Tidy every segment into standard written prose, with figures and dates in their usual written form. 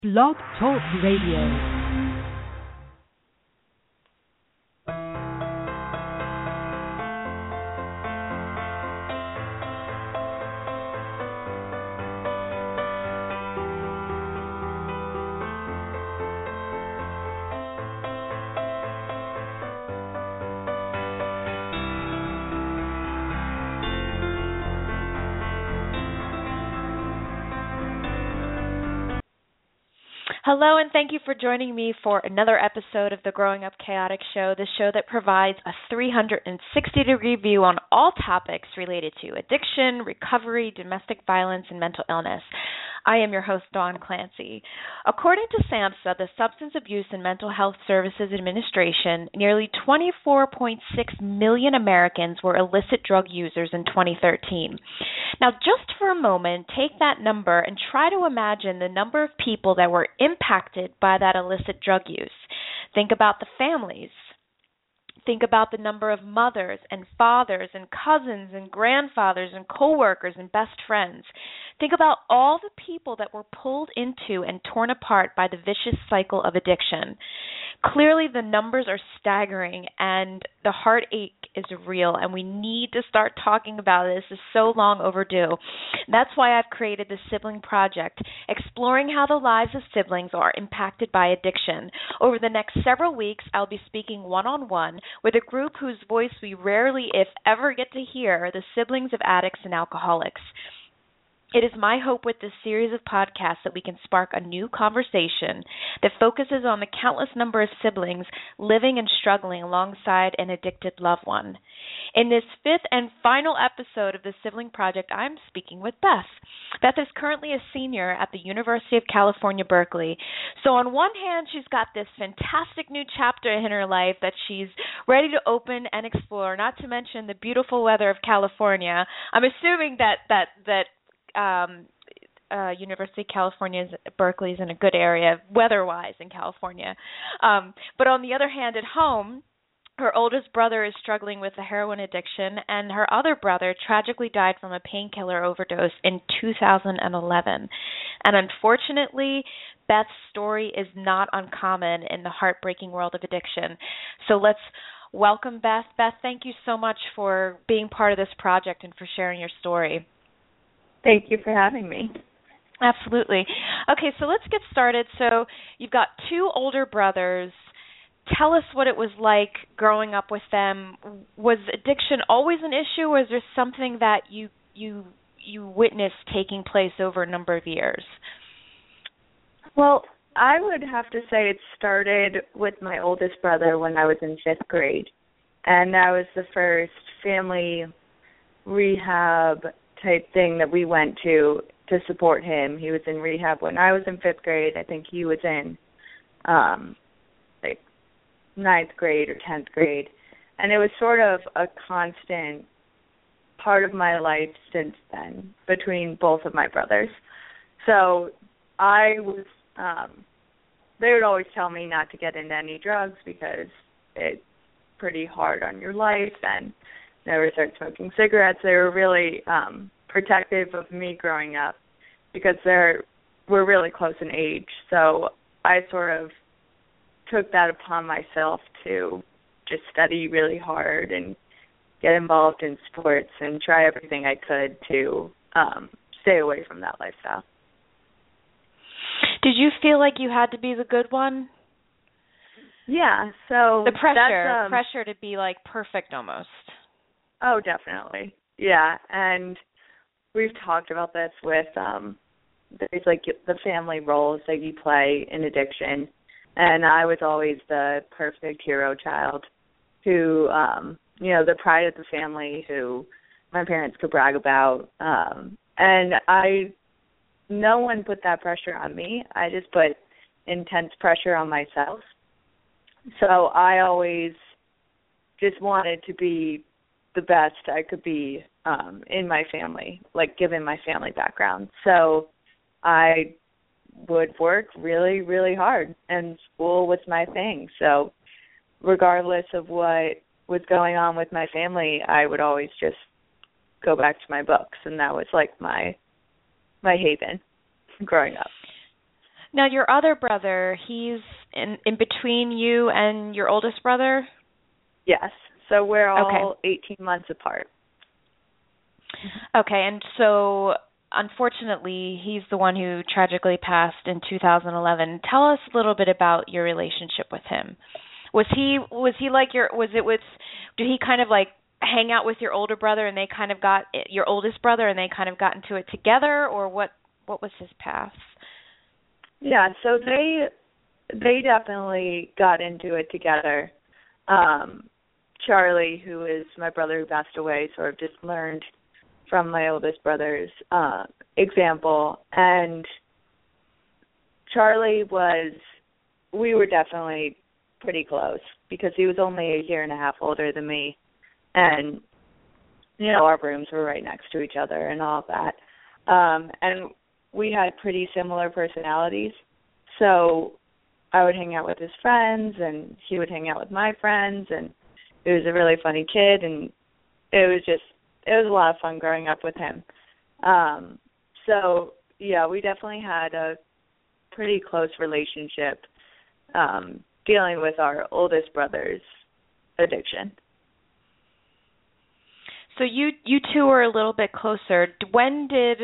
Blog Talk Radio. Hello, and thank you for joining me for another episode of the Growing Up Chaotic Show, the show that provides a 360-degree view on all topics related to addiction, recovery, domestic violence, and mental illness. I am your host, Dawn Clancy. According to SAMHSA, the Substance Abuse and Mental Health Services Administration, nearly 24.6 million Americans were illicit drug users in 2013. Now, just for a moment, take that number and try to imagine the number of people that were impacted by that illicit drug use. Think about the families. Think about the number of mothers and fathers and cousins and grandfathers and coworkers and best friends. Think about all the people that were pulled into and torn apart by the vicious cycle of addiction. Clearly, the numbers are staggering, and the heartache is real, and we need to start talking about it. This is so long overdue. That's why I've created the Sibling Project, exploring how the lives of siblings are impacted by addiction. Over the next several weeks, I'll be speaking one-on-one with a group whose voice we rarely, if ever, get to hear, the siblings of addicts and alcoholics. It is my hope with this series of podcasts that we can spark a new conversation that focuses on the countless number of siblings living and struggling alongside an addicted loved one. In this fifth and final episode of the Sibling Project, I'm speaking with Beth. Beth is currently a senior at the University of California, Berkeley. So on one hand, she's got this fantastic new chapter in her life that she's ready to open and explore, not to mention the beautiful weather of California. I'm assuming that University of California, Berkeley is in a good area weather-wise in California. But on the other hand, at home, her oldest brother is struggling with a heroin addiction, and her other brother tragically died from a painkiller overdose in 2011. And unfortunately, Beth's story is not uncommon in the heartbreaking world of addiction. So let's welcome Beth. Beth, thank you so much for being part of this project and for sharing your story. Thank you for having me. Absolutely. Okay, so let's get started. So you've got two older brothers. Tell us what it was like growing up with them. Was addiction always an issue, or is there something that you witnessed taking place over a number of years? Well, I would have to say it started with my oldest brother when I was in 5th grade. And that was the first family rehab type thing that we went to support him. He was in rehab when I was in 5th grade. I think he was in like 9th grade or 10th grade. And it was sort of a constant part of my life since then between both of my brothers. So I was, they would always tell me not to get into any drugs because it's pretty hard on your life, and never start smoking cigarettes. They were really protective of me growing up because we're really close in age. So I sort of took that upon myself to just study really hard and get involved in sports and try everything I could to stay away from that lifestyle. Did you feel like you had to be the good one? Yeah, so the pressure to be like perfect almost. Oh, definitely. Yeah, and we've talked about this with there's like the family roles that you play in addiction, and I was always the perfect hero child who, the pride of the family who my parents could brag about, and no one put that pressure on me. I just put intense pressure on myself. So I always just wanted to be the best I could be in my family, like given my family background. So I would work really, really hard, and school was my thing. So regardless of what was going on with my family, I would always just go back to my books, and that was like my haven growing up. Now, your other brother, he's in between you and your oldest brother? Yes. So we're all Okay. 18 months apart. Okay, and so unfortunately, he's the one who tragically passed in 2011. Tell us a little bit about your relationship with him. Was he like did he kind of like hang out with your older brother and they kind of got your oldest brother and they kind of got into it together, or what was his path? Yeah, so they definitely got into it together. Charlie, who is my brother who passed away, sort of just learned from my oldest brother's example. And Charlie we were definitely pretty close because he was only a year and a half older than me. And, our rooms were right next to each other and all of that. And we had pretty similar personalities. So I would hang out with his friends and he would hang out with my friends, and he was a really funny kid, and it was a lot of fun growing up with him. So yeah, we definitely had a pretty close relationship dealing with our oldest brother's addiction. So you two were a little bit closer. When did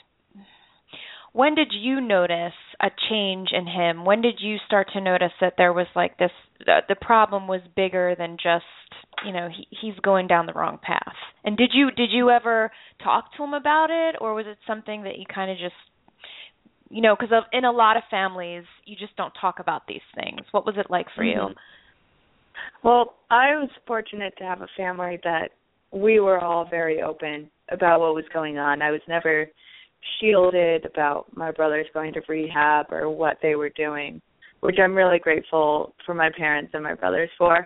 you notice a change in him? When did you start to notice that there was like this, the problem was bigger than just, he's going down the wrong path? And did you ever talk to him about it, or was it something that you kind of just, because in a lot of families, you just don't talk about these things. What was it like for you? Well, I was fortunate to have a family that we were all very open about what was going on. I was never shielded about my brothers going to rehab or what they were doing, which I'm really grateful for my parents and my brothers for.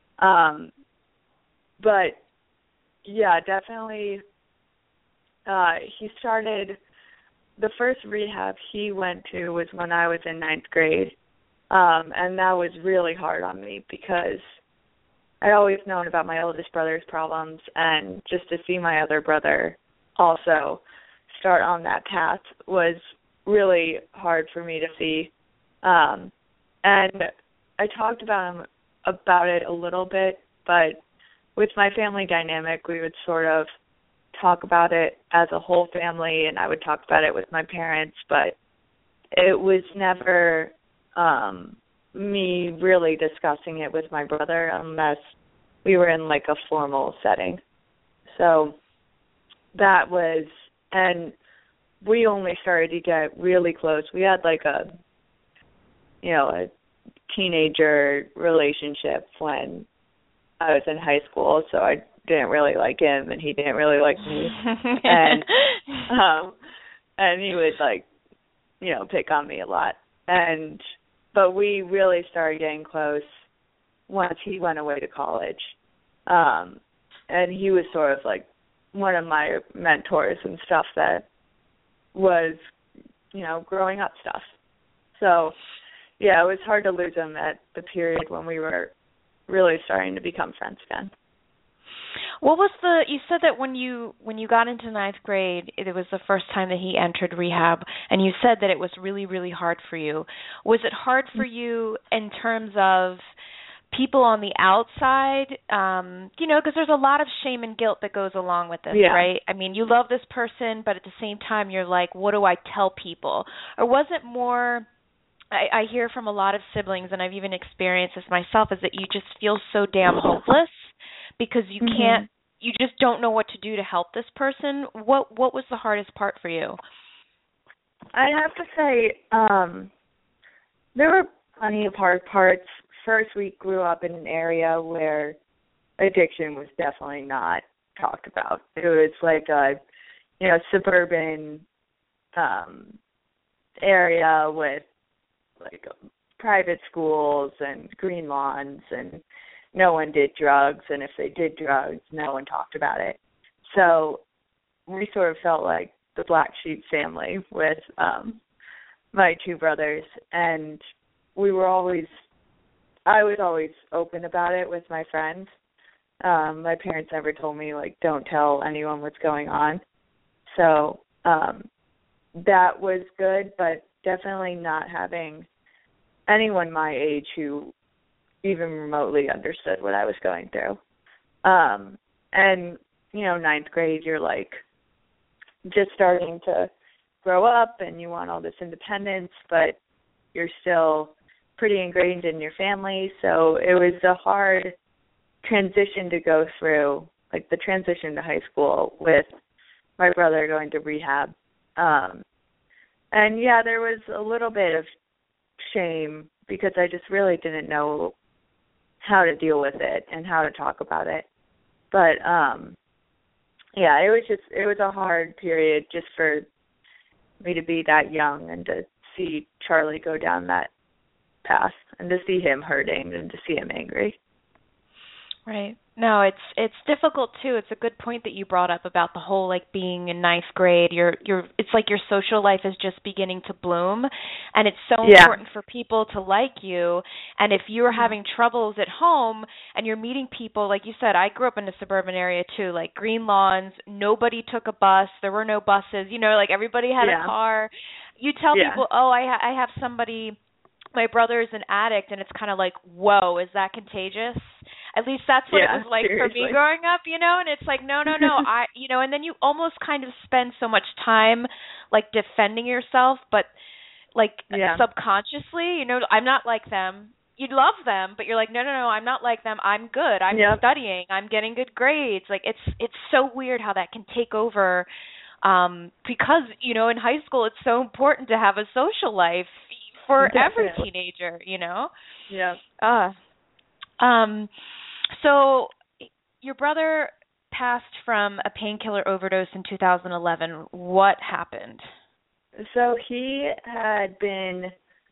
But yeah, definitely he started, the first rehab he went to was when I was in 9th grade. And that was really hard on me because I'd always known about my oldest brother's problems, and just to see my other brother also start on that path was really hard for me to see. And I talked about it a little bit, but with my family dynamic, we would sort of talk about it as a whole family, and I would talk about it with my parents, but it was never me really discussing it with my brother unless we were in like a formal setting. So that was, and we only started to get really close. We had like a teenager relationship when I was in high school, so I didn't really like him and he didn't really like me. And he would pick on me a lot. But we really started getting close once he went away to college. And he was sort of like one of my mentors and stuff that was, growing up stuff. So, yeah, it was hard to lose him at the period when we were really starting to become friends again. What was you said that when you got into 9th grade, it was the first time that he entered rehab, and you said that it was really, really hard for you. Was it hard for you in terms of people on the outside, because there's a lot of shame and guilt that goes along with this, right? I mean, you love this person, but at the same time, you're like, what do I tell people? Or was it more, I hear from a lot of siblings, and I've even experienced this myself, is that you just feel so damn hopeless because you can't, you just don't know what to do to help this person. What was the hardest part for you? I have to say, there were plenty of hard parts. First, we grew up in an area where addiction was definitely not talked about. It was like a, suburban area with like private schools and green lawns, and no one did drugs, and if they did drugs, no one talked about it. So we sort of felt like the black sheep family with my two brothers, and I was always open about it with my friends. My parents never told me, don't tell anyone what's going on. So that was good, but definitely not having anyone my age who even remotely understood what I was going through. And, ninth grade, you're like just starting to grow up and you want all this independence, but you're still pretty ingrained in your family. So it was a hard transition to go through, like the transition to high school with my brother going to rehab. And yeah, there was a little bit of shame because I just really didn't know how to deal with it and how to talk about it. But yeah, it was a hard period just for me to be that young and to see Charlie go down that path and to see him hurting and to see him angry. Right. No, it's difficult too. It's a good point that you brought up about the whole like being in ninth grade. It's like your social life is just beginning to bloom, and it's so important for people to like you. And if you're having troubles at home and you're meeting people, like you said, I grew up in a suburban area too, like green lawns. Nobody took a bus. There were no buses. Like everybody had a car. You tell people, oh, I have somebody. My brother is an addict, and it's kind of like, whoa, is that contagious? At least that's what it was like for me growing up, and it's like, no, and then you almost kind of spend so much time like defending yourself, but like subconsciously, I'm not like them. You love them, but you're like, no, I'm not like them. I'm good. I'm studying. I'm getting good grades. Like it's so weird how that can take over because, in high school it's so important to have a social life for every teenager, Yeah. So your brother passed from a painkiller overdose in 2011. What happened? So he had been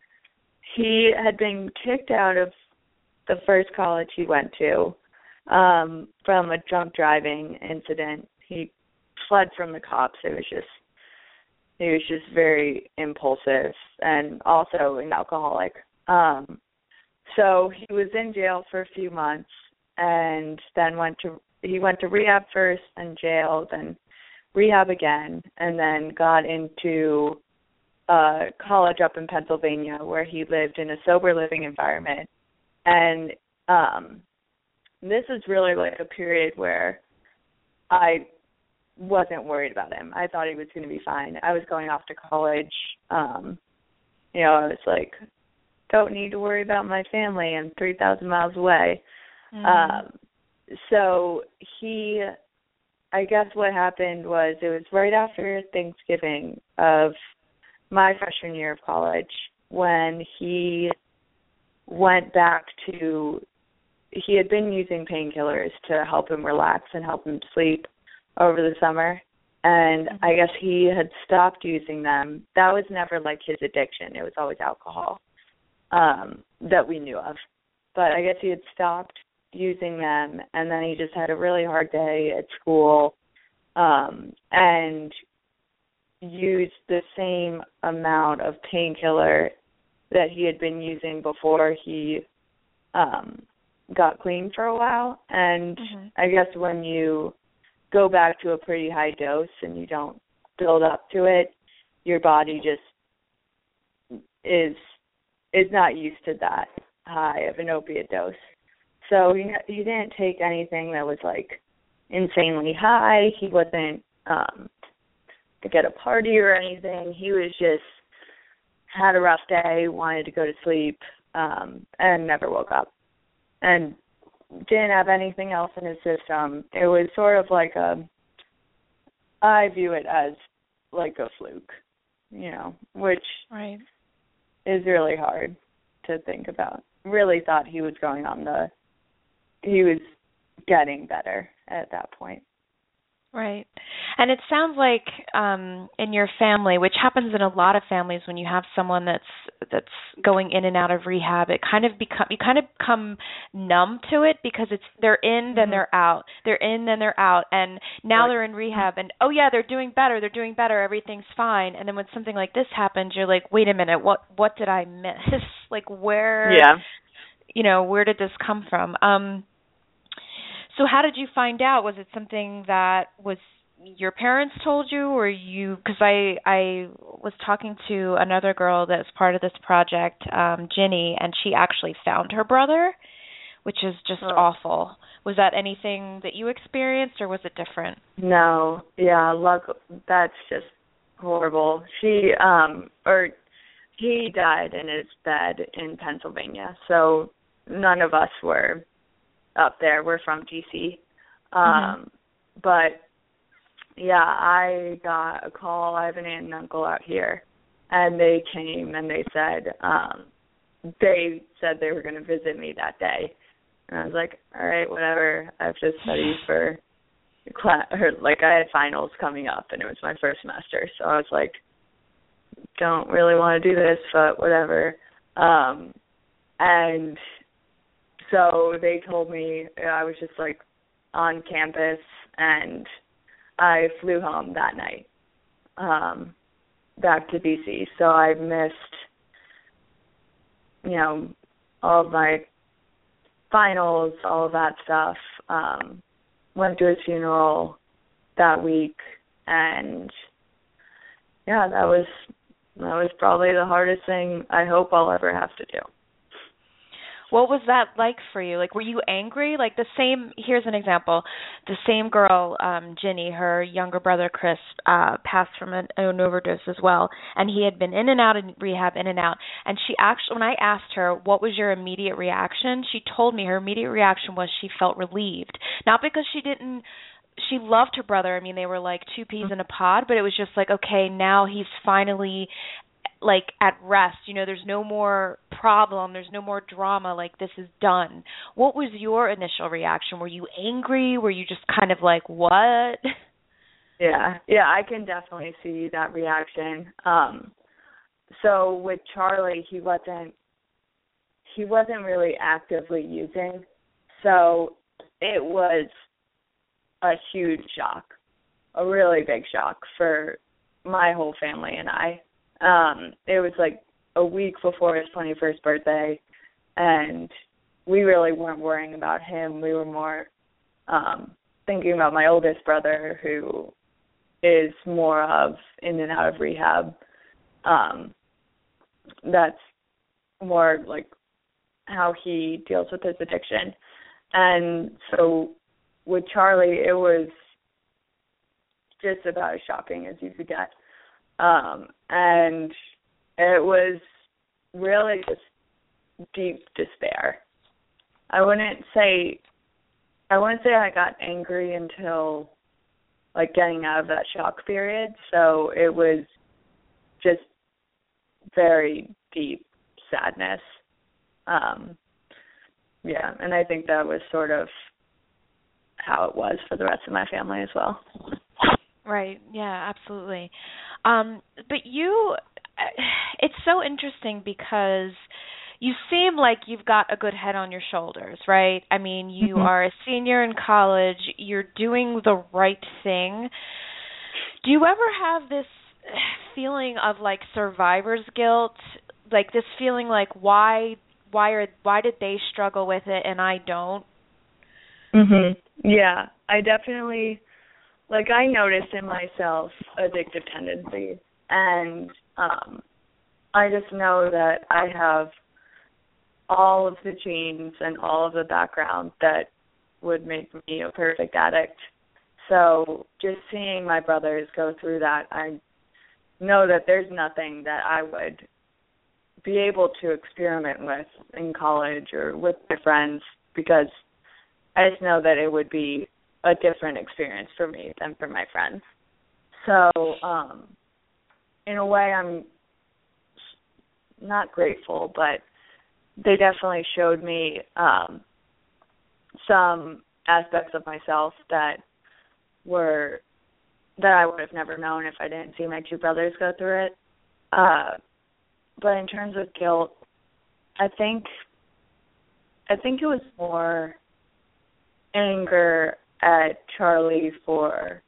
kicked out of the first college he went to from a drunk driving incident. He fled from the cops. He was just very impulsive and also an alcoholic. So he was in jail for a few months and then he went to rehab first and jail, then rehab again, and then got into college up in Pennsylvania where he lived in a sober living environment. And this is really like a period where I wasn't worried about him. I thought he was going to be fine. I was going off to college. I was like, don't need to worry about my family. I'm 3,000 miles away. So I guess what happened was it was right after Thanksgiving of my freshman year of college when he went back to, he had been using painkillers to help him relax and help him sleep over the summer. And I guess he had stopped using them. That was never like his addiction. It was always alcohol that we knew of. But I guess he had stopped using them, and then he just had a really hard day at school and used the same amount of painkiller that he had been using before he got clean for a while. And I guess when you go back to a pretty high dose and you don't build up to it, your body just is not used to that high of an opiate dose. So he didn't take anything that was like insanely high. He wasn't to get a party or anything. He was just had a rough day, wanted to go to sleep, and never woke up. And didn't have anything else in his system. It was sort of like I view it as like a fluke, which is really hard to think about. Really thought he was he was getting better at that point. Right. And it sounds like in your family, which happens in a lot of families when you have someone that's going in and out of rehab, you kind of become numb to it because they're in, then they're out. They're in, then they're out. And now they're in rehab and they're doing better, everything's fine. And then when something like this happens, you're like, wait a minute, what did I miss? Like where where did this come from? So how did you find out? Was it something that was your parents told you, or you? Because I was talking to another girl that's part of this project, Ginny, and she actually found her brother, which is just awful. Was that anything that you experienced, or was it different? No, yeah, that's just horrible. He died in his bed in Pennsylvania, so none of us were up there. We're from DC. But yeah, I got a call. I have an aunt and uncle out here, and they came and they said they were going to visit me that day. And I was like, all right, whatever. I have to study for class, or like I had finals coming up, and it was my first semester, so I was like, don't really want to do this, but whatever. And so they told me, I was just like on campus, and I flew home that night, back to DC. So I missed, all of my finals, all of that stuff. Went to his funeral that week, and yeah, that was probably the hardest thing I hope I'll ever have to do. What was that like for you? Like, were you angry? Like here's an example. The same girl, Ginny, her younger brother, Chris, passed from an overdose as well. And he had been in and out in rehab, in and out. And she actually, when I asked her, what was your immediate reaction? She told me her immediate reaction was she felt relieved. Not because she loved her brother. I mean, they were like two peas in a pod, but it was just like, okay, now he's finally like at rest, there's no more problem, there's no more drama, like this is done. What was your initial reaction? Were you angry? Were you just kind of like, what? Yeah, I can definitely see that reaction. So with Charlie, he wasn't really actively using, so it was a huge shock, a really big shock for my whole family and I. It was like a week before his 21st birthday, and we really weren't worrying about him. We were more thinking about my oldest brother, who is more of in and out of rehab. That's more like how he deals with his addiction. And so with Charlie, it was just about as shocking as you could get. And it was really just deep despair. I wouldn't say I got angry until like getting out of that shock period. So it was just very deep sadness. And I think that was sort of how it was for the rest of my family as well. Right. Yeah, absolutely. But it's so interesting because you seem like you've got a good head on your shoulders, right? I mean, you are a senior in college. You're doing the right thing. Do you ever have this feeling of like survivor's guilt, like this feeling like why did they struggle with it and I don't? Yeah, I definitely, I noticed in myself addictive tendencies, and I just know that I have all of the genes and all of the background that would make me a perfect addict. So just seeing my brothers go through that, I know that there's nothing that I would be able to experiment with in college or with my friends, because I just know that it would be a different experience for me than for my friends. So in a way, I'm not grateful, but they definitely showed me some aspects of myself that I would have never known if I didn't see my two brothers go through it. But in terms of guilt, I think it was more anger at Charlie for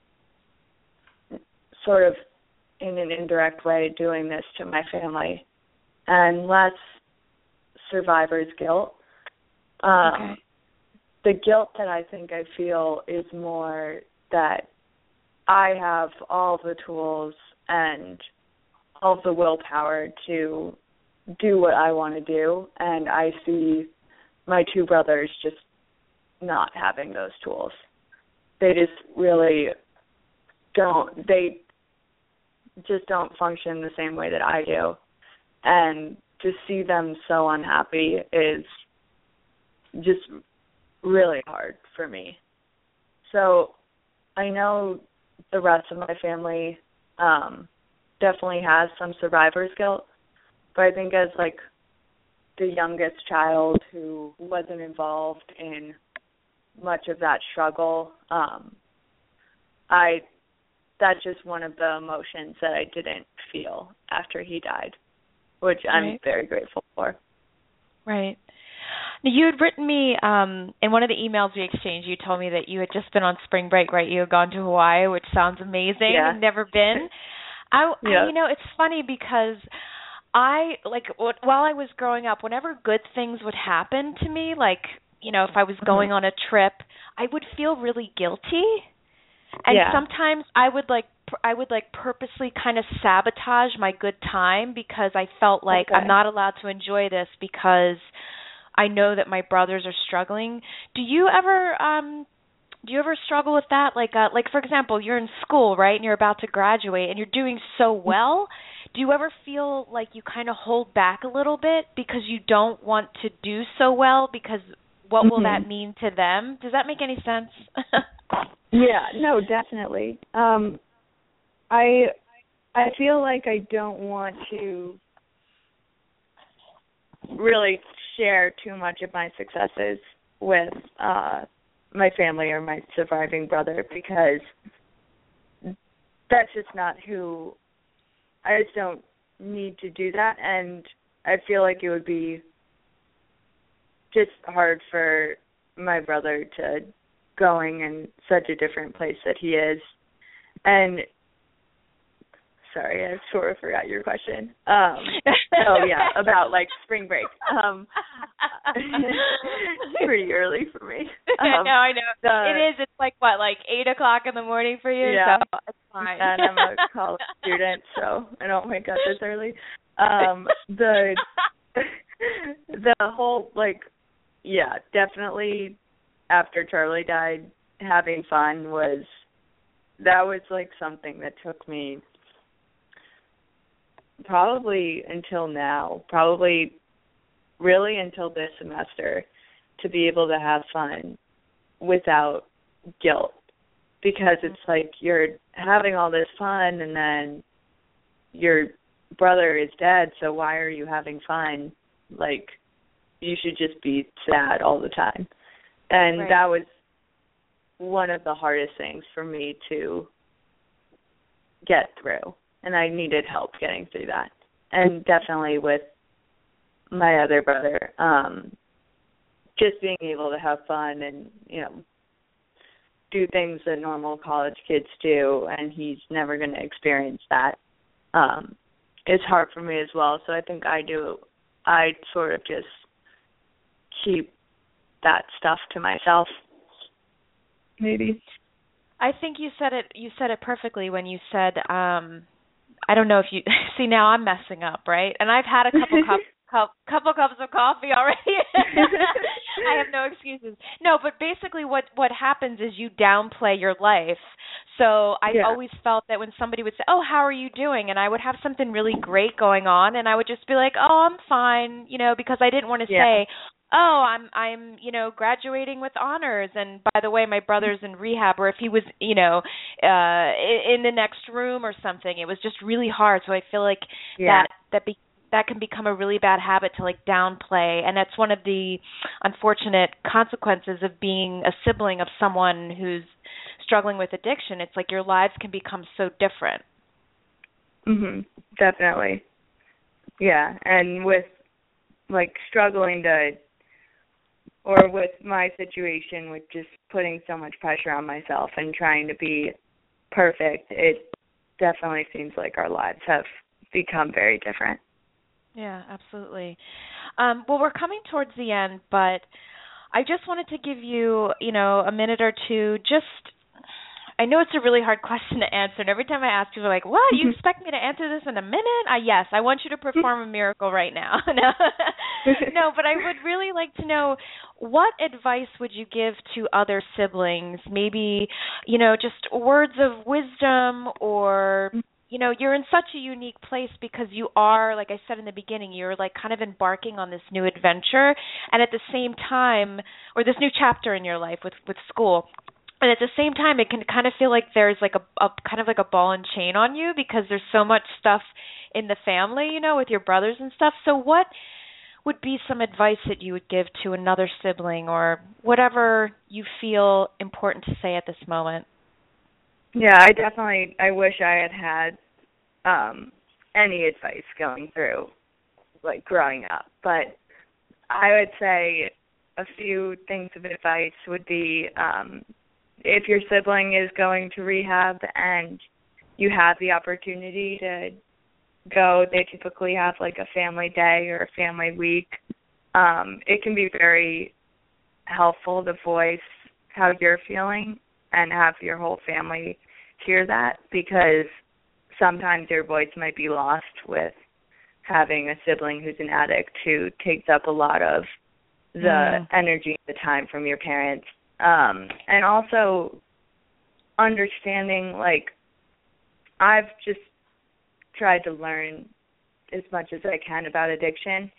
sort of in an indirect way doing this to my family, and less survivor's guilt. Okay. The guilt that I think I feel is more that I have all the tools and all the willpower to do what I want to do, and I see my two brothers just not having those tools. They just really they just don't function the same way that I do. And to see them so unhappy is just really hard for me. So I know the rest of my family definitely has some survivor's guilt, but I think as like the youngest child who wasn't involved in much of that struggle, that's just one of the emotions that I didn't feel after he died, which I'm very grateful for. Right. Now, you had written me in one of the emails we exchanged, you told me that you had just been on spring break, right? You had gone to Hawaii, which sounds amazing. Yeah. I've never been. I you know, it's funny because while I was growing up, whenever good things would happen to me, like, you know, if I was going on a trip, I would feel really guilty. And sometimes I would purposely kind of sabotage my good time because I felt like I'm not allowed to enjoy this because I know that my brothers are struggling. Do you ever struggle with that? Like for example, you're in school, right, and you're about to graduate and you're doing so well. Do you ever feel like you kind of hold back a little bit because you don't want to do so well because what will that mean to them? Does that make any sense? Yeah, no, definitely. I feel like I don't want to really share too much of my successes with my family or my surviving brother because that's just not who. I just don't need to do that, and I feel like it would be just hard for my brother to going in such a different place that he is. And sorry, I sort of forgot your question. About like spring break. It's pretty early for me. I know. It is. It's like what, like 8:00 in the morning for you? Yeah, so it's fine. And I'm a college student, so I don't wake up this early. The whole definitely after Charlie died, having fun was like something that took me probably until now, probably really until this semester, to be able to have fun without guilt, because it's like you're having all this fun and then your brother is dead, so why are you having fun? Like, you should just be sad all the time. And that was one of the hardest things for me to get through. And I needed help getting through that. And definitely with my other brother, just being able to have fun and, do things that normal college kids do, and he's never going to experience that, is hard for me as well. So I think I sort of just keep that stuff to myself, maybe. I think you said it perfectly when you said, I don't know if you see, now I'm messing up, right? And I've had a couple cups of coffee already. I have no excuses. No, but basically what happens is you downplay your life. So I always felt that when somebody would say, "Oh, how are you doing?" and I would have something really great going on, and I would just be like, "Oh, I'm fine," because I didn't want to say, "Oh, I'm graduating with honors," and by the way, my brother's in rehab, or if he was in the next room or something. It was just really hard. So I feel like that can become a really bad habit to like downplay, and that's one of the unfortunate consequences of being a sibling of someone who's struggling with addiction. It's like your lives can become so different. Definitely. Yeah, and with like struggling or with my situation with just putting so much pressure on myself and trying to be perfect, it definitely seems like our lives have become very different. Yeah, absolutely. Well, we're coming towards the end, but I just wanted to give you, a minute or two. I know it's a really hard question to answer, and every time I ask people, like, what, you expect me to answer this in a minute? Yes, I want you to perform a miracle right now. No, but I would really like to know, what advice would you give to other siblings? Maybe, just words of wisdom, or you're in such a unique place because you are, like I said in the beginning, you're like kind of embarking on this new adventure, and at the same time, or this new chapter in your life with school. And at the same time, it can kind of feel like there's like a kind of like a ball and chain on you, because there's so much stuff in the family, with your brothers and stuff. So what would be some advice that you would give to another sibling, or whatever you feel important to say at this moment? Yeah, I wish I had any advice going through, like, growing up. But I would say a few things of advice would be, if your sibling is going to rehab and you have the opportunity to go, they typically have like a family day or a family week. It can be very helpful to voice how you're feeling and have your whole family hear that, because sometimes your voice might be lost with having a sibling who's an addict who takes up a lot of the energy and the time from your parents. And also understanding, like, I've just tried to learn as much as I can about addiction.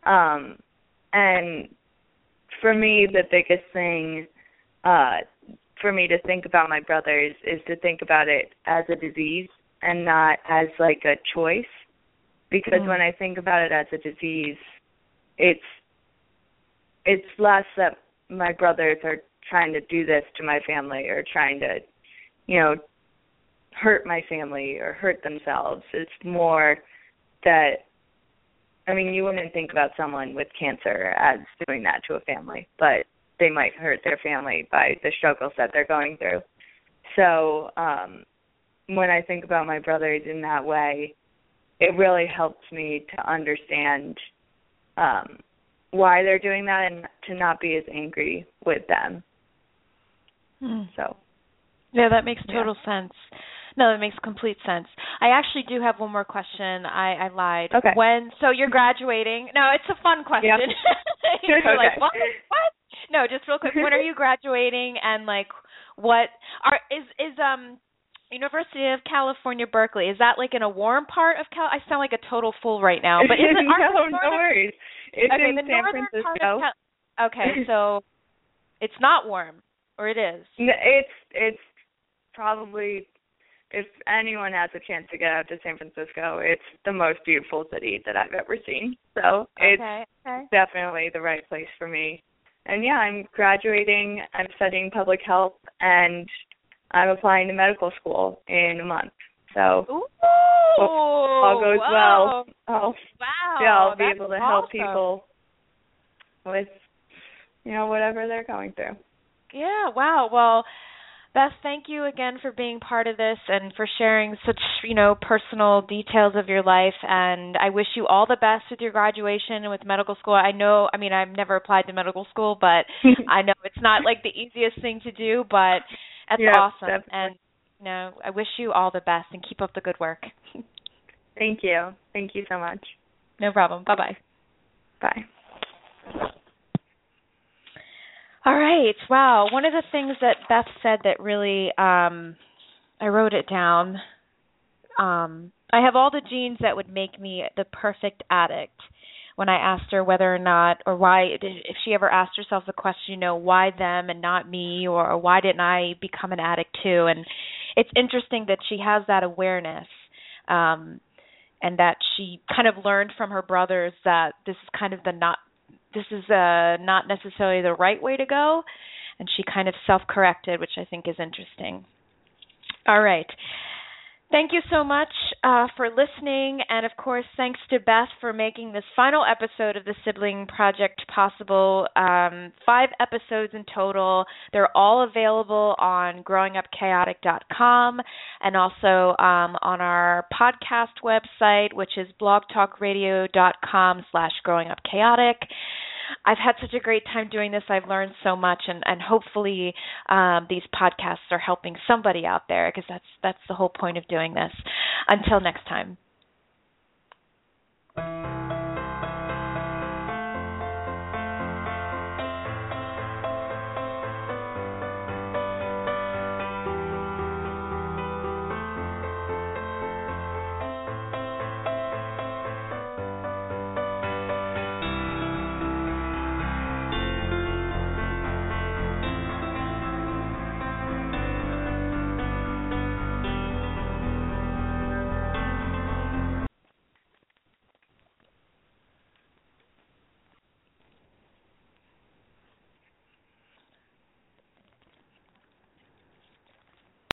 And for me, the biggest thing for me to think about my brothers is to think about it as a disease and not as, like, a choice. Because when I think about it as a disease, it's less that my brothers are trying to do this to my family or trying to, hurt my family or hurt themselves. It's more that, you wouldn't think about someone with cancer as doing that to a family, but they might hurt their family by the struggles that they're going through. So when I think about my brothers in that way, it really helps me to understand why they're doing that and to not be as angry with them. So, yeah, that makes total sense. No, that makes complete sense. I actually do have one more question. I lied. Okay. So you're graduating. No, it's a fun question. Yep. You're okay. like, what? No, just real quick. When are you graduating, and like, what is University of California, Berkeley? Is that like in a warm part of Cal? I sound like a total fool right now, but is it? No worries. It's in the San Francisco. Okay, so it's not warm. Or it is? It's probably, if anyone has a chance to get out to San Francisco, it's the most beautiful city that I've ever seen. So it's definitely the right place for me. And yeah, I'm graduating. I'm studying public health, and I'm applying to medical school in a month. So all goes well. I'll be able to help people with, whatever they're going through. Yeah, wow. Well, Beth, thank you again for being part of this and for sharing such, personal details of your life. And I wish you all the best with your graduation and with medical school. I've never applied to medical school, but I know it's not like the easiest thing to do, but that's awesome. Definitely. And, I wish you all the best and keep up the good work. Thank you. Thank you so much. No problem. Bye-bye. Bye. All right. Wow. One of the things that Beth said that really, I wrote it down. I have all the genes that would make me the perfect addict. When I asked her whether or not, or why, if she ever asked herself the question, why them and not me, or why didn't I become an addict too? And it's interesting that she has that awareness, and that she kind of learned from her brothers that this is kind of not necessarily the right way to go, and she kind of self-corrected, which I think is interesting. All right. Thank you so much for listening, and of course, thanks to Beth for making this final episode of the Sibling Project possible. 5 episodes in total. They're all available on growingupchaotic.com and also on our podcast website, which is blogtalkradio.com/growingupchaotic. I've had such a great time doing this. I've learned so much, and hopefully these podcasts are helping somebody out there, because that's the whole point of doing this. Until next time.